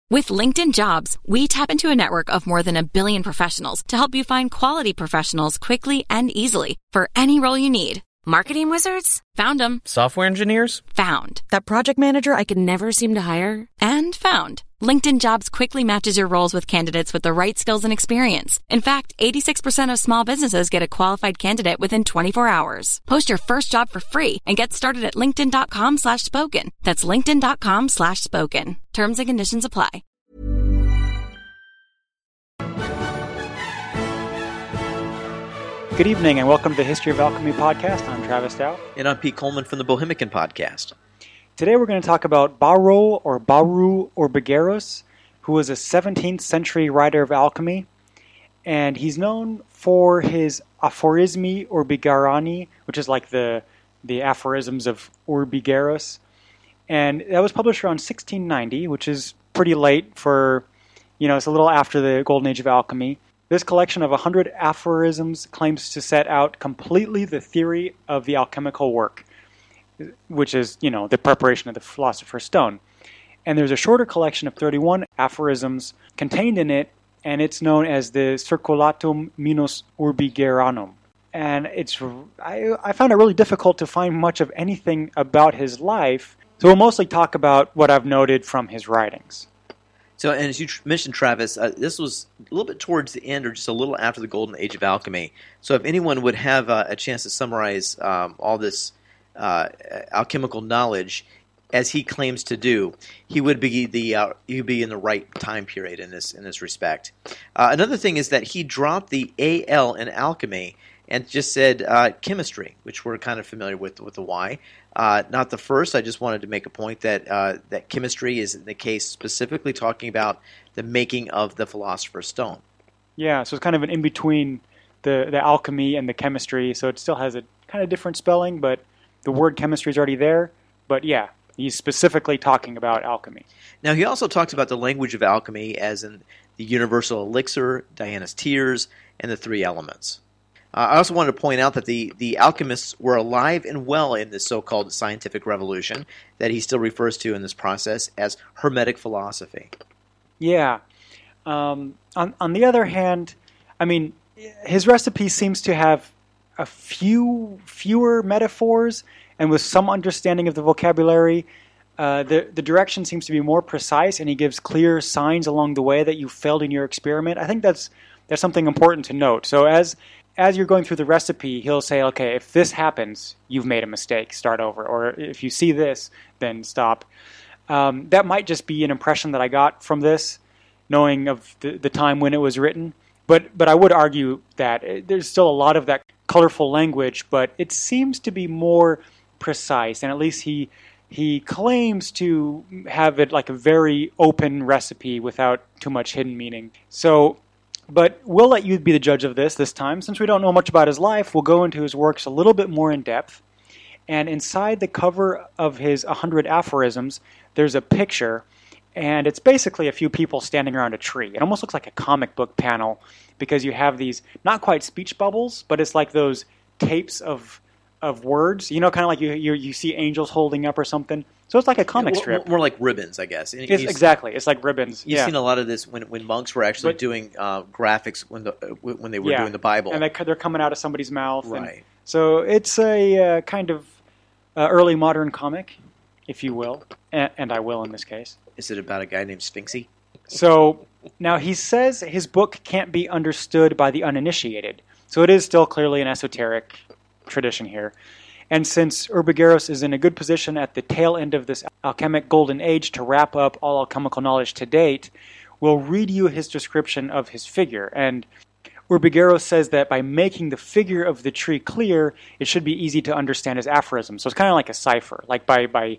With LinkedIn Jobs, we tap into a network of more than 1 billion professionals to help you find quality professionals quickly and easily for any role you need. Marketing wizards? Found them. Software engineers? Found. That project manager I could never seem to hire? And found. LinkedIn Jobs quickly matches your roles with candidates with the right skills and experience. In fact, 86% of small businesses get a qualified candidate within 24 hours. Post your first job for free and get started at linkedin.com/spoken. That's linkedin.com/spoken. Terms and conditions apply. Good evening and welcome to the History of Alchemy podcast. I'm Travis Dow. And I'm Pete Coleman from the Bohemican podcast. Today we're going to talk about Baru Orbigerus, who was a 17th century writer of alchemy. And he's known for his Aphorismi Orbigerani, which is like the aphorisms of Orbigerus. And that was published around 1690, which is pretty late for, it's a little after the Golden Age of Alchemy. This collection of 100 aphorisms claims to set out completely the theory of the alchemical work, which is, the preparation of the Philosopher's Stone. And there's a shorter collection of 31 aphorisms contained in it, and it's known as the Circulatum Minus Urbigeranum. And I found it really difficult to find much of anything about his life, so we'll mostly talk about what I've noted from his writings. So, and as you mentioned, Travis, this was a little bit towards the end or just a little after the Golden Age of Alchemy. So if anyone would have a chance to summarize all this alchemical knowledge as he claims to do, he would be in the right time period in this respect. Another thing is that he dropped the AL in alchemy and just said chemistry, which we're kind of familiar with the Y. Not the first. I just wanted to make a point that that chemistry is in the case specifically talking about the making of the Philosopher's Stone. Yeah, so it's kind of an in-between the alchemy and the chemistry, so it still has a kind of different spelling, but the word chemistry is already there. But yeah, he's specifically talking about alchemy. Now, he also talks about the language of alchemy as in the universal elixir, Diana's tears, and the three elements. I also wanted to point out that the alchemists were alive and well in this so-called scientific revolution that he still refers to in this process as Hermetic philosophy. Yeah. On the other hand, his recipe seems to have a fewer metaphors and with some understanding of the vocabulary. The direction seems to be more precise, and he gives clear signs along the way that you failed in your experiment. I think that's something important to note. So as you're going through the recipe, he'll say, okay, if this happens, you've made a mistake, start over. Or if you see this, then stop. That might just be an impression that I got from this, knowing of the time when it was written. But I would argue that there's still a lot of that colorful language, but it seems to be more precise. And at least he claims to have it like a very open recipe without too much hidden meaning. But we'll let you be the judge of this time. Since we don't know much about his life, we'll go into his works a little bit more in depth. And inside the cover of his 100 aphorisms, there's a picture, and it's basically a few people standing around a tree. It almost looks like a comic book panel because you have these, not quite speech bubbles, but it's like those tapes of words, kind of like you see angels holding up or something. So it's like a comic strip. More like ribbons, I guess. Exactly. It's like ribbons. You've seen a lot of this when monks were actually doing graphics when they were doing the Bible. And they're coming out of somebody's mouth. Right. So it's a kind of early modern comic, if you will. And I will in this case. Is it about a guy named Sphinxy? So now he says his book can't be understood by the uninitiated. So it is still clearly an esoteric tradition here. And since Orbigerus is in a good position at the tail end of this alchemic golden age to wrap up all alchemical knowledge to date, we'll read you his description of his figure. And Orbigerus says that by making the figure of the tree clear, it should be easy to understand his aphorism. So it's kind of like a cipher. Like by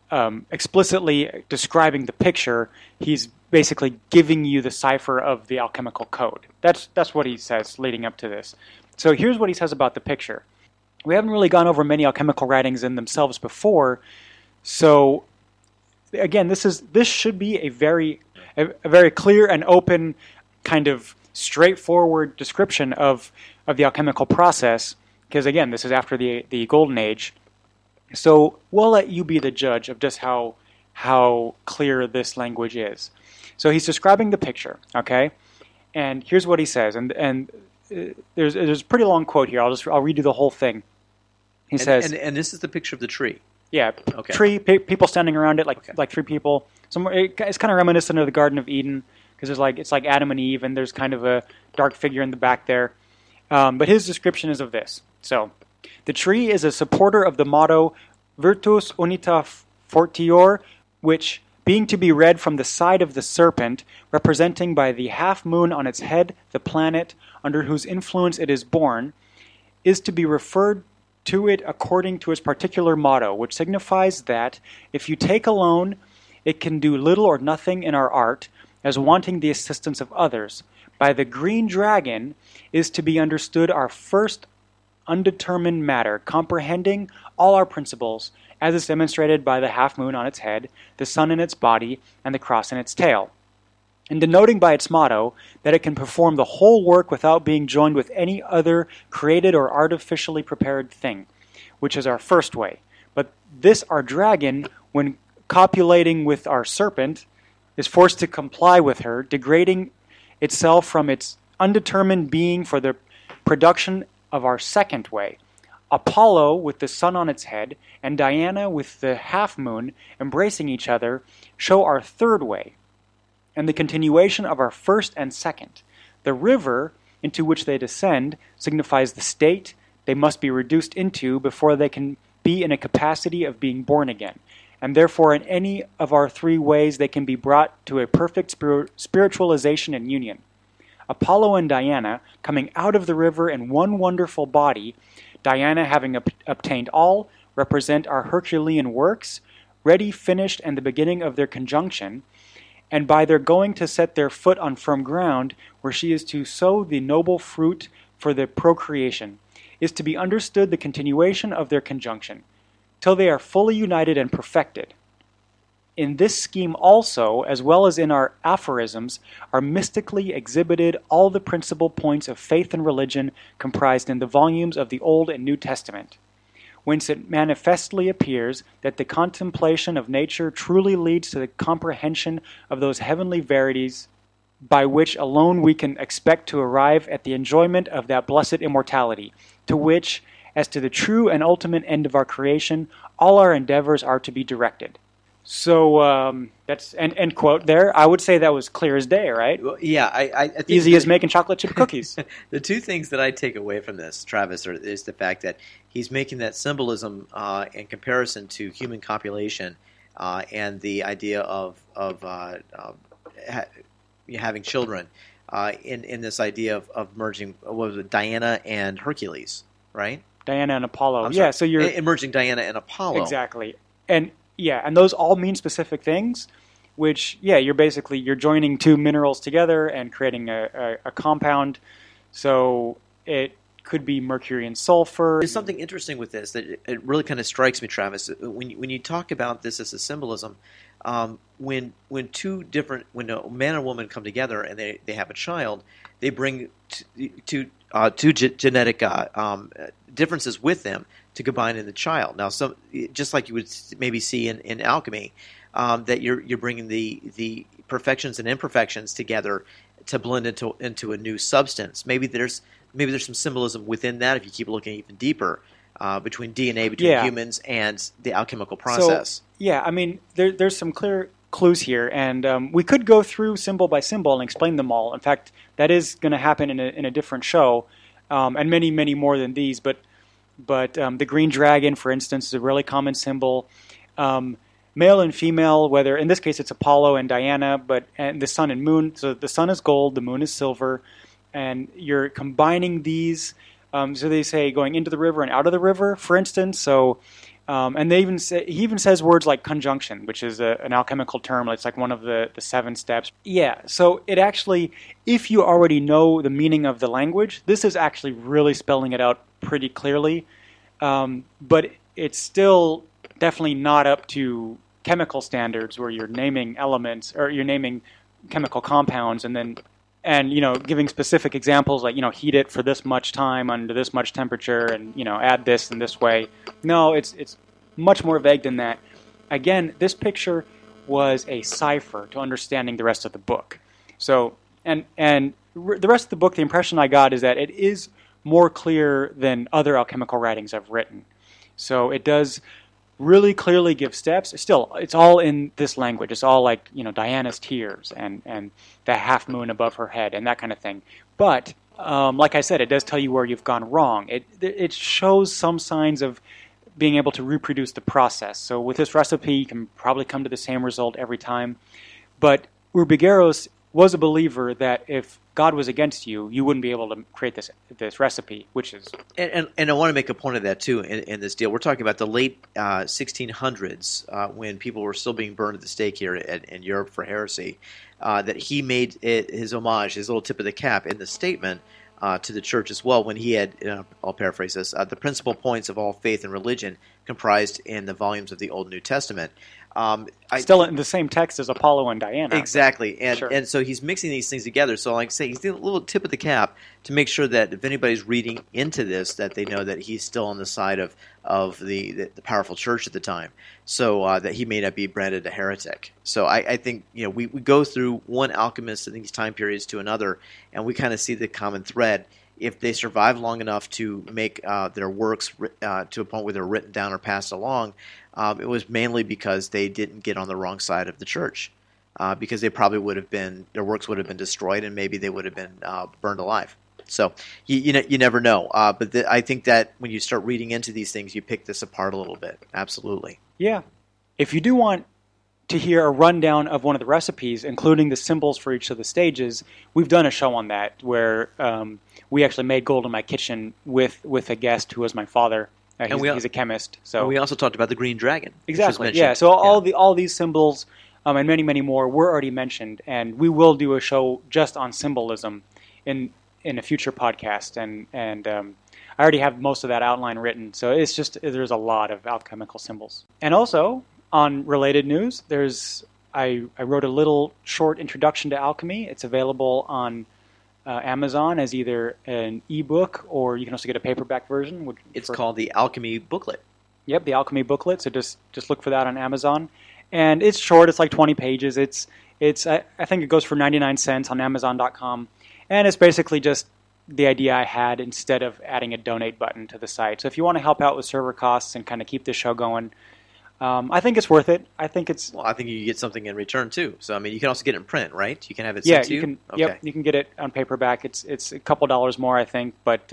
explicitly describing the picture, he's basically giving you the cipher of the alchemical code. That's what he says leading up to this. So here's what he says about the picture. We haven't really gone over many alchemical writings in themselves before, so again, this should be a very clear and open, kind of straightforward description of the alchemical process, because again, this is after the Golden Age. So we'll let you be the judge of just how clear this language is. So he's describing the picture, okay? And here's what he says, and there's a pretty long quote here. I'll read you the whole thing. He says, and this is the picture of the tree. Yeah, okay. Tree, people standing around it, like three people. It's kind of reminiscent of the Garden of Eden, because it's like Adam and Eve, and there's kind of a dark figure in the back there. But his description is of this. So, the tree is a supporter of the motto Virtus Unita Fortior, which, being to be read from the side of the serpent, representing by the half moon on its head the planet under whose influence it is born, is to be referred to it according to its particular motto, which signifies that, if you take alone, it can do little or nothing in our art, as wanting the assistance of others. By the green dragon is to be understood our first undetermined matter, comprehending all our principles, as is demonstrated by the half moon on its head, the sun in its body, and the cross in its tail, and denoting by its motto that it can perform the whole work without being joined with any other created or artificially prepared thing, which is our first way. But this our dragon, when copulating with our serpent, is forced to comply with her, degrading itself from its undetermined being for the production of our second way. Apollo, with the sun on its head, and Diana, with the half moon, embracing each other, show our third way, and the continuation of our first and second. The river into which they descend signifies the state they must be reduced into before they can be in a capacity of being born again, and therefore in any of our three ways they can be brought to a perfect spiritualization and union. Apollo and Diana, coming out of the river in one wonderful body, Diana having obtained all, represent our Herculean works, ready, finished, and the beginning of their conjunction, and by their going to set their foot on firm ground, where she is to sow the noble fruit for the procreation, is to be understood the continuation of their conjunction, till they are fully united and perfected. In this scheme also, as well as in our aphorisms, are mystically exhibited all the principal points of faith and religion comprised in the volumes of the Old and New Testament, whence it manifestly appears that the contemplation of nature truly leads to the comprehension of those heavenly verities by which alone we can expect to arrive at the enjoyment of that blessed immortality, to which, as to the true and ultimate end of our creation, all our endeavors are to be directed. So that's end quote there. I would say that was clear as day, right? Well, yeah, I think easy as making chocolate chip cookies. The two things that I take away from this, Travis, is the fact that he's making that symbolism in comparison to human copulation and the idea of having children in this idea of merging, what was it, Diana and Hercules, right? Diana and Apollo. Yeah, so you're merging Diana and Apollo. Exactly. And those all mean specific things, which, you're joining two minerals together and creating a compound. So it could be mercury and sulfur. There's something interesting with this that it really kind of strikes me, Travis. When you talk about this as a symbolism, when a man and woman come together and they have a child, they bring two genetic differences with them to combine in the child. Now, just like you would maybe see in alchemy, that you're bringing the perfections and imperfections together to blend into a new substance. Maybe there's some symbolism within that if you keep looking even deeper between DNA between humans and the alchemical process. So, there's some clear clues here, and we could go through symbol by symbol and explain them all. In fact, that is going to happen in a different show, and many, many more than these. But the green dragon, for instance, is a really common symbol. Male and female, whether in this case it's Apollo and Diana, and the sun and moon. So the sun is gold, the moon is silver, and you're combining these. So they say going into the river and out of the river, for instance. So, and he even says words like conjunction, which is an alchemical term. It's like one of the 7 steps. Yeah. So it actually, if you already know the meaning of the language, this is actually really spelling it out pretty clearly. But it's still definitely not up to chemical standards where you're naming elements or you're naming chemical compounds and giving specific examples like, heat it for this much time under this much temperature and, add this in this way. No, it's much more vague than that. Again, this picture was a cipher to understanding the rest of the book. So, and the rest of the book, the impression I got is that it is more clear than other alchemical writings I've written. So it does really clearly give steps. Still, it's all in this language. It's all like, Diana's tears and the half moon above her head and that kind of thing. But like I said, it does tell you where you've gone wrong. It shows some signs of being able to reproduce the process. So with this recipe, you can probably come to the same result every time. But Urbigeros was a believer that if God was against you, you wouldn't be able to create this recipe, which is... And I want to make a point of that, too, in this deal. We're talking about the late 1600s, when people were still being burned at the stake here in Europe for heresy, that he made his homage, his little tip of the cap in the statement to the church as well, when he had, I'll paraphrase this, the principal points of all faith and religion comprised in the volumes of the Old and New Testament. Still in the same text as Apollo and Diana. Exactly. And Sure. and so he's mixing these things together. So like I say, he's doing a little tip of the cap to make sure that if anybody's reading into this, that they know that he's still on the side of the powerful church at the time. So that he may not be branded a heretic. So I think, we go through one alchemist in these time periods to another, and we kind of see the common thread. If they survive long enough to make their works to a point where they're written down or passed along, it was mainly because they didn't get on the wrong side of the church, because they probably their works would have been destroyed, and maybe they would have been burned alive. So you never know. But I think that when you start reading into these things, you pick this apart a little bit. Absolutely. Yeah. If you do want to hear a rundown of one of the recipes, including the symbols for each of the stages, we've done a show on that where we actually made gold in my kitchen with a guest who was my father. He's a chemist. So and we also talked about the green dragon. Exactly. Yeah. So all these symbols and many, many more were already mentioned, and we will do a show just on symbolism in a future podcast. And I already have most of that outline written. So it's just there's a lot of alchemical symbols. And also, on related news, I wrote a little short introduction to alchemy. It's available on Amazon as either an ebook, or you can also get a paperback version. It's called the Alchemy Booklet. Yep, the Alchemy Booklet. So just look for that on Amazon. And it's short. It's like 20 pages. I think it goes for 99 cents on Amazon.com. And it's basically just the idea I had instead of adding a donate button to the site. So if you want to help out with server costs and kind of keep this show going, I think it's worth it. I think you get something in return too. So I mean, you can also get it in print, right? You can have it sent to you. Can. Okay. Yep, you can get it on paperback. It's a couple dollars more, I think. But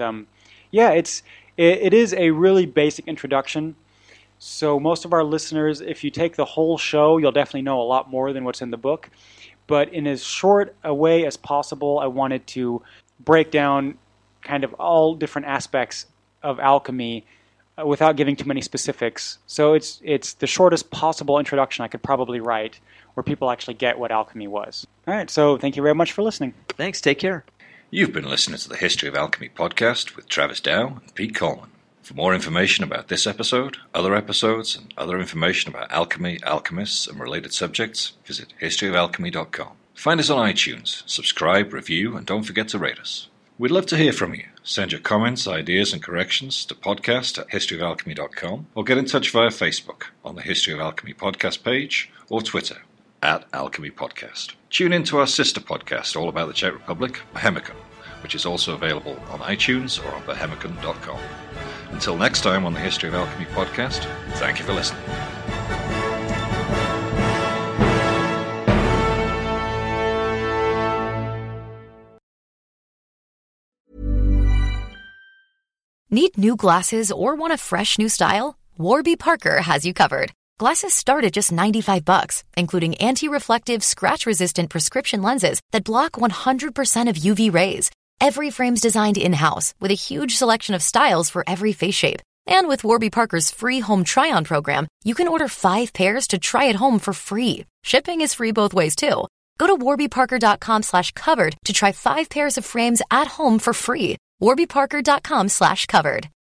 it is a really basic introduction. So most of our listeners, if you take the whole show, you'll definitely know a lot more than what's in the book. But in as short a way as possible, I wanted to break down kind of all different aspects of alchemy without giving too many specifics. So it's the shortest possible introduction I could probably write where people actually get what alchemy was. All right, so thank you very much for listening. Thanks, take care. You've been listening to the History of Alchemy podcast with Travis Dow and Pete Coleman. For more information about this episode, other episodes, and other information about alchemy, alchemists, and related subjects, visit historyofalchemy.com. Find us on iTunes, subscribe, review, and don't forget to rate us. We'd love to hear from you. Send your comments, ideas, and corrections to podcast@historyofalchemy.com, or get in touch via Facebook on the History of Alchemy podcast page, or Twitter @Alchemy Podcast. Tune in to our sister podcast all about the Czech Republic, Bohemicon, which is also available on iTunes or on bohemicon.com. Until next time on the History of Alchemy podcast, thank you for listening. Need new glasses or want a fresh new style? Warby Parker has you covered. Glasses start at just $95, including anti-reflective, scratch-resistant prescription lenses that block 100% of UV rays. Every frame's designed in-house with a huge selection of styles for every face shape. And with Warby Parker's free home try-on program, you can order 5 pairs to try at home for free. Shipping is free both ways, too. Go to warbyparker.com/covered to try 5 pairs of frames at home for free. warbyparker.com/covered.